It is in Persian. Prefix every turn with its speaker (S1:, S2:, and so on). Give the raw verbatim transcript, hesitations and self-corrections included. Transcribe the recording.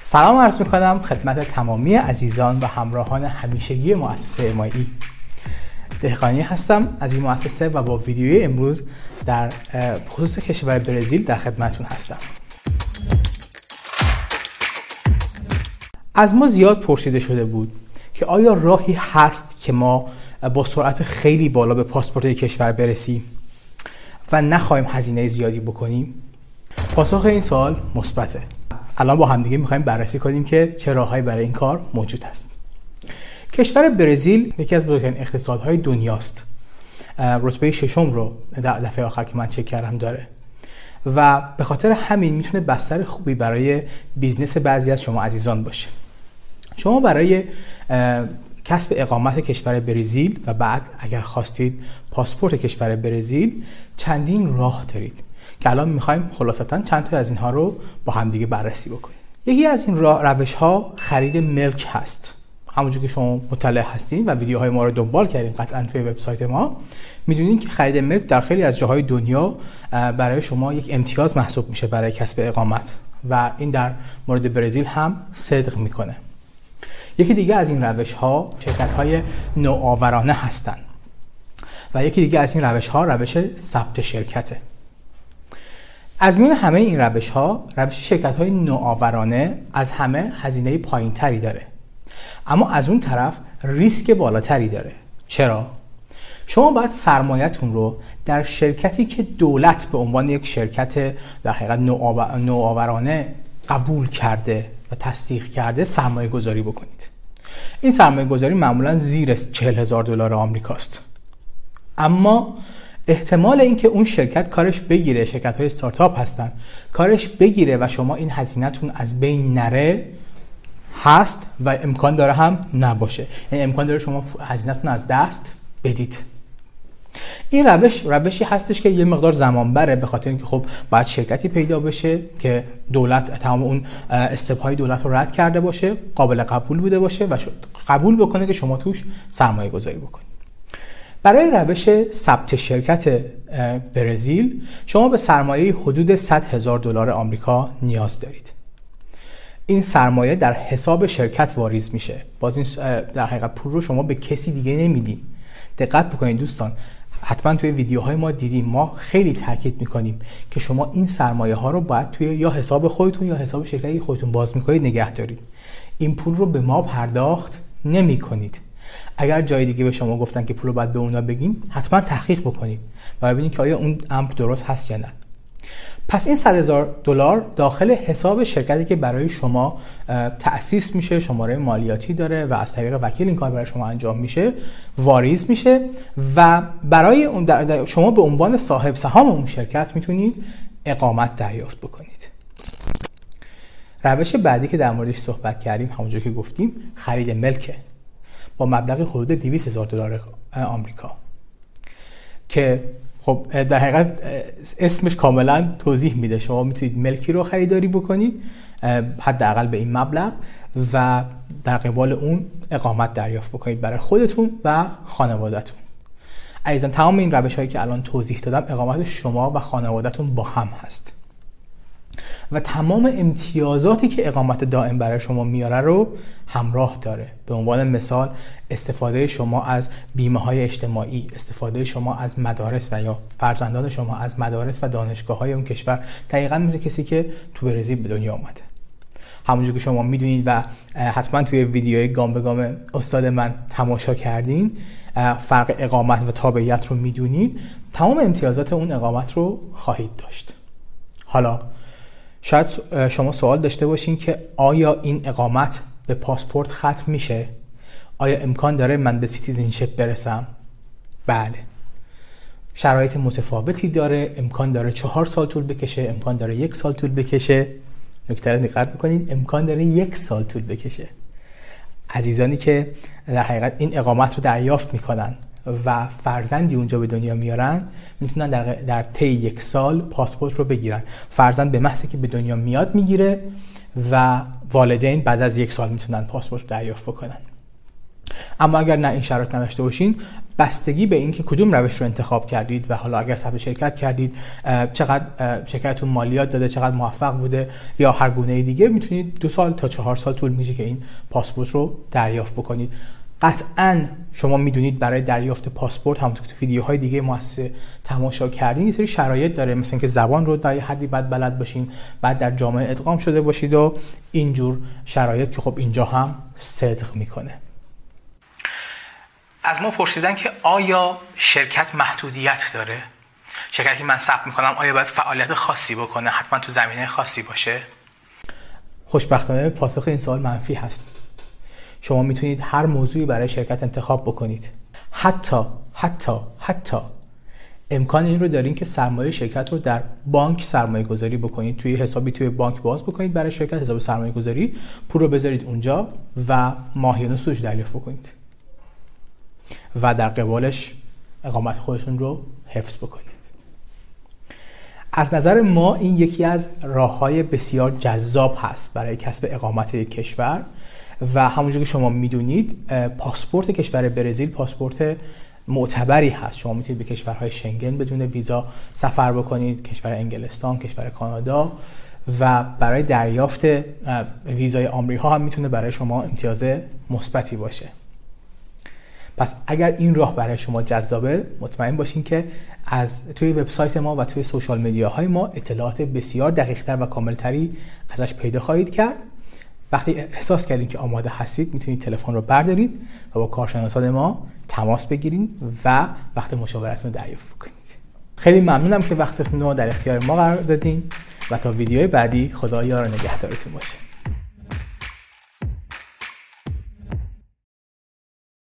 S1: سلام عرض میکنم خدمت تمامی عزیزان و همراهان همیشگی مؤسسه امایی. دهقانی هستم از این مؤسسه و با ویدیوی امروز در خصوص کشور برزیل در خدمتتون هستم. از ما زیاد پرسیده شده بود که آیا راهی هست که ما با سرعت خیلی بالا به پاسپورت کشور برسیم و نخواهیم هزینه زیادی بکنیم؟ پاسخ این سوال مثبته. الان با همدیگه میخوایم بررسی کنیم که چه راههایی برای این کار موجود هست. کشور برزیل یکی از بزرگترین اقتصادهای دنیاست. رتبه ششم رو دفعه آخر که من چک کردم داره و به خاطر همین میتونه بستر خوبی برای بیزنس بعضی از شما عزیزان باشه. شما برای کسب اقامت کشور برزیل و بعد اگر خواستید پاسپورت کشور برزیل چندین راه دارید که الان میخوایم خلاصتا چند تا از اینها رو با هم دیگه بررسی بکنیم. یکی از این روش ها خرید ملک هست. همونجور که شما مطلع هستین و ویدیوهای ما رو دنبال کردین قطعا توی وبسایت ما، میدونین که خرید ملک در خیلی از جاهای دنیا برای شما یک امتیاز محسوب میشه برای کسب اقامت و این در مورد برزیل هم صدق میکنه. یکی دیگه از این روش ها شرکت های نوآورانه هستن و یکی دیگه از این روش ها روش ثبت شرکته. از میان همه این روش ها روش شرکت های نوآورانه از همه هزینه پایین تری داره، اما از اون طرف ریسک بالاتری داره. چرا؟ شما باید سرمایه‌تون رو در شرکتی که دولت به عنوان یک شرکت در حقیقت نوآورانه قبول کرده و تصدیق کرده سرمایه گذاری بکنید. این سرمایه گذاری معمولا زیر چهل هزار دلار آمریکاست، اما احتمال اینکه اون شرکت کارش بگیره، شرکت های استارتاپ هستن، کارش بگیره و شما این هزینه‌تون از بین نره هست و امکان داره هم نباشه. یعنی امکان داره شما هزینه‌تون از دست بدید. این روش روشی هستش که یه مقدار زمان بره، به خاطر اینکه خب باید شرکتی پیدا بشه که دولت تمام اون استپ‌های دولت رو رد کرده باشه، قابل قبول بوده باشه و قبول بکنه که شما توش سرمایه گذاری بکنید. برای روش ثبت شرکت برزیل شما به سرمایه حدود صد هزار دلار آمریکا نیاز دارید. این سرمایه در حساب شرکت واریز میشه. باز این در حقیقت پول رو شما به کسی دیگه نمیدین. دقت بکنید دوستان، حتما توی ویدیوهای ما دیدیم، ما خیلی تاکید میکنیم که شما این سرمایه ها رو باید توی یا حساب خودتون یا حساب شرکتی خودتون باز میکنید نگه دارید. این پول رو به ما پرداخت نمی کنید. اگر جای دیگه به شما گفتن که پول رو باید به اونا بگین، حتما تحقیق بکنید و ببینید که آیا اون امر درست هست یا نه. پس این صد هزار دلار داخل حساب شرکتی که برای شما تأسیس میشه، شماره مالیاتی داره و از طریق وکیل این کار برای شما انجام میشه، واریز میشه و برای اون در شما به عنوان صاحب سهام اون شرکت میتونید اقامت دریافت بکنید. روش بعدی که در موردش صحبت کردیم همونجور که گفتیم خرید ملکه با مبلغ حدود دویست هزار دلار آمریکا که خب در حقیقت اسمش کاملا توضیح میده. شما میتونید ملکی رو خریداری بکنید حداقل به این مبلغ و در قبال اون اقامت دریافت بکنید برای خودتون و خانواده‌تون. عزیزان، تمام این روش هایی که الان توضیح دادم اقامت شما و خانواده‌تون با هم هست و تمام امتیازاتی که اقامت دائم برای شما میاره رو همراه داره. به عنوان مثال استفاده شما از بیمه های اجتماعی، استفاده شما از مدارس و یا فرزندان شما از مدارس و دانشگاه های اون کشور، دقیقاً مثل کسی که تو برزیل به دنیا آمده. همونجور که شما میدونید و حتما توی ویدیوی گام به گام استاد من تماشا کردین، فرق اقامت و تابعیت رو میدونید، تمام امتیازات اون اقامت رو خواهید داشت. حالا شاید شما سوال داشته باشین که آیا این اقامت به پاسپورت ختم میشه؟ آیا امکان داره من به سیتیزنشیپ برسم؟ بله. شرایط متفاوتی داره، امکان داره چهار سال طول بکشه، امکان داره یک سال طول بکشه. نکته رو دقت بکنید، امکان داره یک سال طول بکشه. عزیزانی که در حقیقت این اقامت رو دریافت میکنن و فرزندی اونجا به دنیا میارن میتونن در در طی یک سال پاسپورت رو بگیرن. فرزند به محضی که به دنیا میاد میگیره و والدین بعد از یک سال میتونن پاسپورت دریافت بکنن. اما اگر نه این شرایط نداشته باشین، بستگی به اینکه کدوم روش رو انتخاب کردید و حالا اگر ثبت شرکت کردید چقدر شرکتتون مالیات داده، چقدر موفق بوده یا هر گونه دیگه، میتونید دو سال تا چهار سال طول میشه که این پاسپورت رو دریافت بکنید. قطعاً شما میدونید برای دریافت پاسپورت همونطور که تو ویدیوهای دیگه مؤسسه تماشا کردین یه سری شرایط داره، مثلا اینکه زبان رو در حدی بعد بلد باشین، بعد در جامعه ادغام شده باشید و اینجور شرایط که خب اینجا هم صدق میکنه. از ما پرسیدن که آیا شرکت محدودیت داره؟ شرکتی که من ثبت میکنم آیا باید فعالیت خاصی بکنه؟ حتما تو زمینه خاصی باشه؟ خوشبختانه پاسخ این سوال منفی هست. شما میتونید هر موضوعی برای شرکت انتخاب بکنید. حتی حتی حتی امکان این رو دارین که سرمایه شرکت رو در بانک سرمایه گذاری بکنید، توی حسابی توی بانک باز بکنید برای شرکت، حساب سرمایه گذاری، پول رو بذارید اونجا و ماهیانه سودش دریافت بکنید و در قبالش اقامت خودتون رو حفظ بکنید. از نظر ما این یکی از راه‌های بسیار جذاب هست برای کسب اقامت یک کشور و همونجور که شما میدونید پاسپورت کشور برزیل پاسپورت معتبری هست. شما میتونید به کشورهای شنگن بدون ویزا سفر بکنید، کشور انگلستان، کشور کانادا، و برای دریافت ویزای آمریکا هم میتونه برای شما امتیاز مثبتی باشه. پس اگر این راه برای شما جذابه، مطمئن باشین که از توی وبسایت ما و توی سوشال مدیاهای ما اطلاعات بسیار دقیق‌تر و کاملتری ازش پیدا خواهید کرد. وقتی احساس کردین که آماده هستید، میتونید تلفن رو بردارید و با کارشناسان ما تماس بگیرید و وقت مشاورتون رو دریافت بکنید. خیلی ممنونم که وقتتون رو در اختیار ما قرار دادین و تا ویدیوی بعدی خدا یار و نگهدارتون باشه.